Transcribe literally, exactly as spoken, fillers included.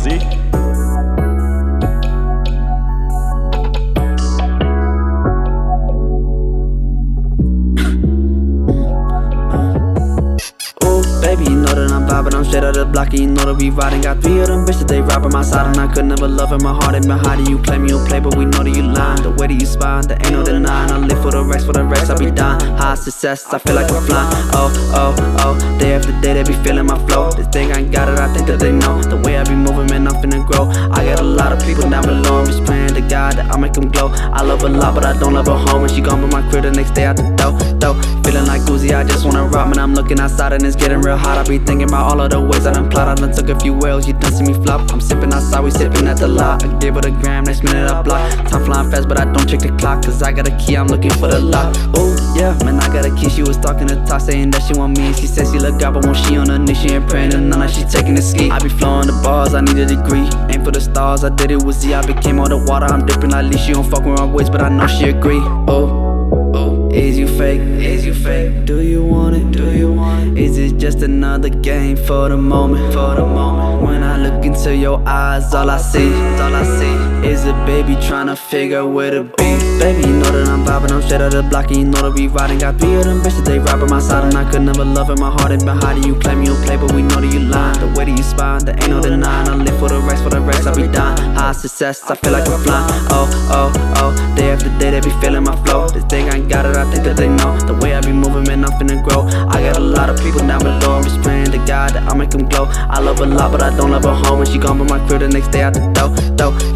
see? Baby, you know that I'm vibing, I'm straight out the block and you know that we riding. Got three of them bitches, they right by my side, and I could never love in my heart. And behind you claim you don't play, but we know that you lying. The way that you spy, there ain't no denying. I live for the rest, for the rest, I be dying. High success, I feel like I'm flying. Oh, oh, oh, day after day they be feeling my flow. This thing I got it, I think that they know. The way I be moving, man, I'm finna grow. I got a lot of people down below, I'm just praying to God that I make them glow. I love her a lot, but I don't love her home. And she gone by my crib the next day out the door, door. Feeling like Uzi, I just wanna rock, man, I'm looking outside and it's getting real hot. I be thinking about all of the ways I done plot. I done took a few L's, you done see me flop. I'm sipping outside, we sipping at the lot. I give it a gram, next minute I block. Time flying fast, but I don't check the clock, cause I got a key, I'm looking for the lock. Oh yeah, man, I got a key. She was talking to talk, saying that she want me, and she said she look out, but when she on her knee, she ain't praying to none, like she taking a ski. I be flowing the bars, I need a degree. Aim for the stars, I did it with Z. I became all the water, I'm dipping like Lee. She don't fuck with my ways, but I know she agree. Oh. Is you fake? Is you fake? Do you want it? Do you want it? Is it just another game for the moment? For the moment. When I look into your eyes, all I see, all I see is a baby tryna figure where to be. Baby, you know that I'm vibing, I'm straight out the block, and you know that we riding. Got three of them bitches, they right by my side, and I could never love in my heart. And behind you claim you don't play, but we know that you lying. The way that you spy, there ain't no denying. I live for the rest, for the rest, I be dying. High success, I feel like I'm flying. Oh, oh, oh, day after day they be feeling my flow. This thing I got it, I think that they know. The way I be moving, man, I'm finna grow. I got a lot of people down below, I'm just praying to God that I make them glow. I love her a lot, but I don't love her home. And she gone by my crib the next day out the door, door.